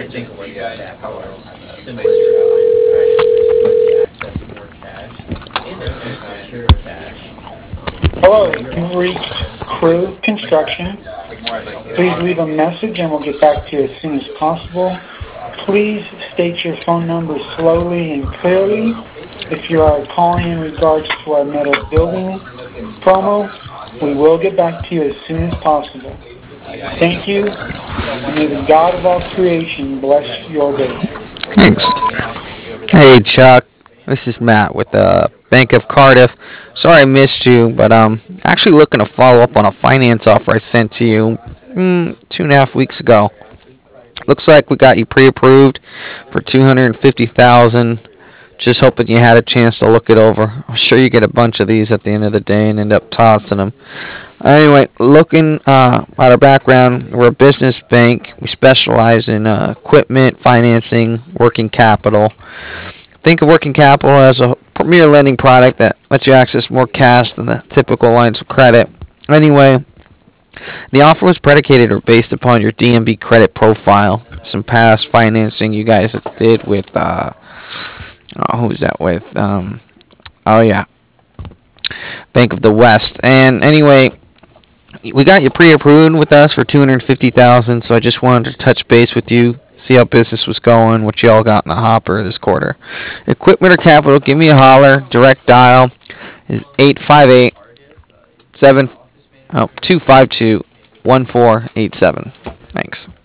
Hello, you've reached Crew Construction. Please leave a message and we'll get back to you as soon as possible. Please state your phone number slowly and clearly. If you are calling in regards to our metal building promo, we will get back to you as soon as possible. Thank you, and may the God of all creation bless your day. Thanks. Hey Chuck, this is Matt with the Bank of Cardiff. Sorry I missed you, but actually looking to follow up on a finance offer I sent to you 2.5 weeks ago. Looks like we got you pre-approved for 250,000. Just hoping you had a chance to look it over. I'm sure you get a bunch of these at the end of the day and end up tossing them. Anyway, looking at our background, we're a business bank. We specialize in equipment, financing, working capital. Think of working capital as a premier lending product that lets you access more cash than the typical lines of credit. Anyway, the offer was predicated or based upon your DMB credit profile, some past financing you guys did with, who was that with? Oh yeah, Bank of the West. And anyway, we got you pre-approved with us for 250,000. So I just wanted to touch base with you, see how business was going, what y'all got in the hopper this quarter. Equipment or capital, give me a holler. Direct dial is 858 252 1487. Thanks.